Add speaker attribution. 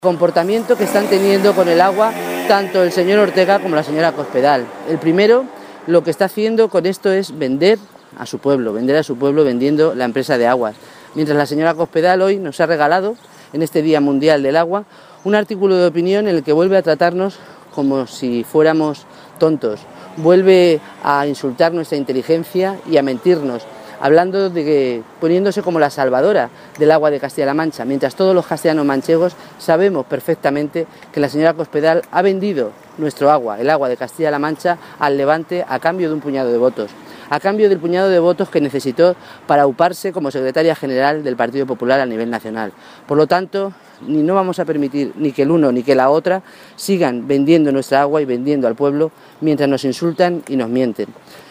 Speaker 1: Comportamiento que están teniendo con el agua tanto el señor Ortega como la señora Cospedal. El primero, lo que está haciendo con esto es vender a su pueblo vendiendo la empresa de aguas. Mientras la señora Cospedal hoy nos ha regalado, en este Día Mundial del Agua, un artículo de opinión en el que vuelve a tratarnos como si fuéramos tontos, vuelve a insultar nuestra inteligencia y a mentirnos, hablando de que, poniéndose como la salvadora del agua de Castilla-La Mancha, mientras todos los castellanos manchegos sabemos perfectamente que la señora Cospedal ha vendido nuestro agua, el agua de Castilla-La Mancha, al Levante a cambio de un puñado de votos, a cambio del puñado de votos que necesitó para auparse como secretaria general del Partido Popular a nivel nacional. Por lo tanto, no vamos a permitir ni que el uno ni que la otra sigan vendiendo nuestra agua y vendiendo al pueblo mientras nos insultan y nos mienten.